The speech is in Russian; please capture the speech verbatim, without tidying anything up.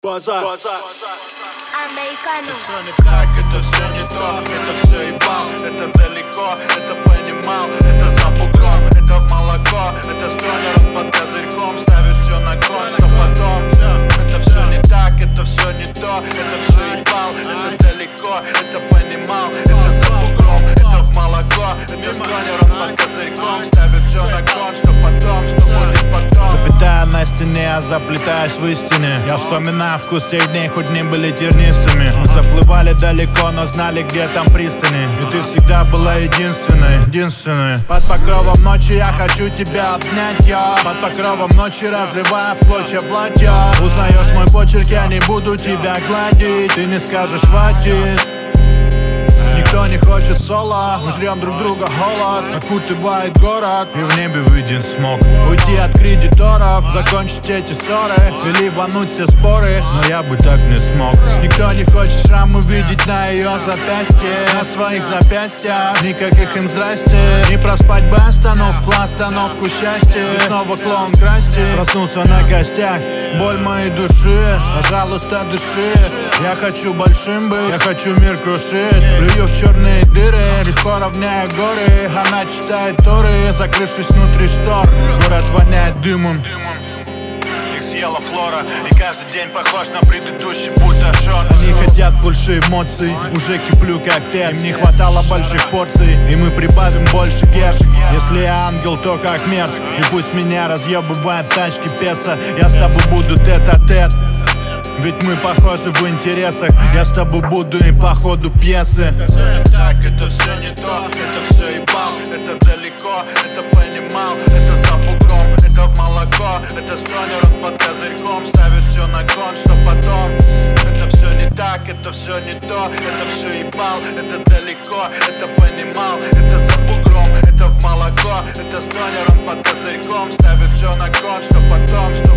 Базар. Американо. Это все не так, это все не то, это все ебал, это далеко, это понимал, это за бугром, это молоко, это с тонером под козырьком, ставит все на кон, что потом. Это все не так, это все не то, это все ебал, это далеко, это понимал, это за бугром, это в молоко, это с тонером под козырьком, ставит все на кон, что потом, что будет потом. Запятая на стене, я заплетаюсь в истине. Я вспоминаю вкус тех дней, хоть не были тернистыми. Мы заплывали далеко, но знали, где там пристани. И ты всегда была единственной, единственной. Под покровом ночи я хочу тебя обнять, я. Под покровом ночи разрывая в клочья платья. Узнаешь мой почерк, я не буду тебя гладить. Ты не скажешь хватит. Никто не хочет соло, мы жрем друг друга холод. Окутывает город, и в небе виден смог. Уйти от кредиторов, закончить эти ссоры или рвануть все споры, но я бы так не смог. Никто не хочет шрамы видеть на ее запястье, на своих запястьях, никаких им здрасте. Не проспать бы остановку, остановку счастья. И снова клоун красти, проснулся на костях. Боль моей души, пожалуйста, дыши. Я хочу большим быть, я хочу мир крушить. Плюю в черные дыры, легко равняя горы. Она читает Торы, закрывшись внутри штор. Город воняет дымом. Их съела флора, и каждый день похож на предыдущий, будто шот. Они хотят больше эмоций, уже киплю как тец. Им не хватало больших порций, и мы прибавим больше герш. Если я ангел, то как мерз. И пусть меня разъебывают тачки песо, я с тобой буду тет-а-тет. Ведь мы похожи в интересах, я с тобой буду и по ходу пьесы. Это все не так, это все не то, это все ебал, это далеко, это понимал, это за бугром, это в молоко, это с тонером под козырьком, ставит все на кон, что потом. Это все не так, это все не то, это все ебал, это далеко, это понимал, это за бугром, это в молоко, это с тонером под козырьком, ставит все на кон, что потом, что